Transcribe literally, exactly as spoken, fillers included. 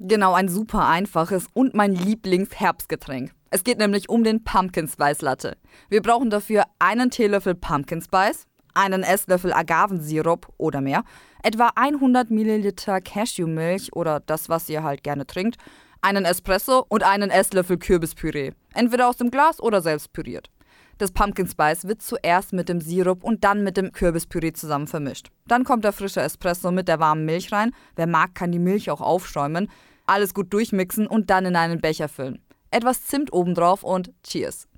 Genau, ein super einfaches und mein Lieblingsherbstgetränk. Es geht nämlich um den Pumpkin Spice Latte. Wir brauchen dafür einen Teelöffel Pumpkin Spice, einen Esslöffel Agavensirup oder mehr, etwa hundert Milliliter Cashewmilch oder das, was ihr halt gerne trinkt, einen Espresso und einen Esslöffel Kürbispüree, entweder aus dem Glas oder selbst püriert. Das Pumpkin Spice wird zuerst mit dem Sirup und dann mit dem Kürbispüree zusammen vermischt. Dann kommt der frische Espresso mit der warmen Milch rein. Wer mag, kann die Milch auch aufschäumen. Alles gut durchmixen und dann in einen Becher füllen. Etwas Zimt obendrauf und Cheers.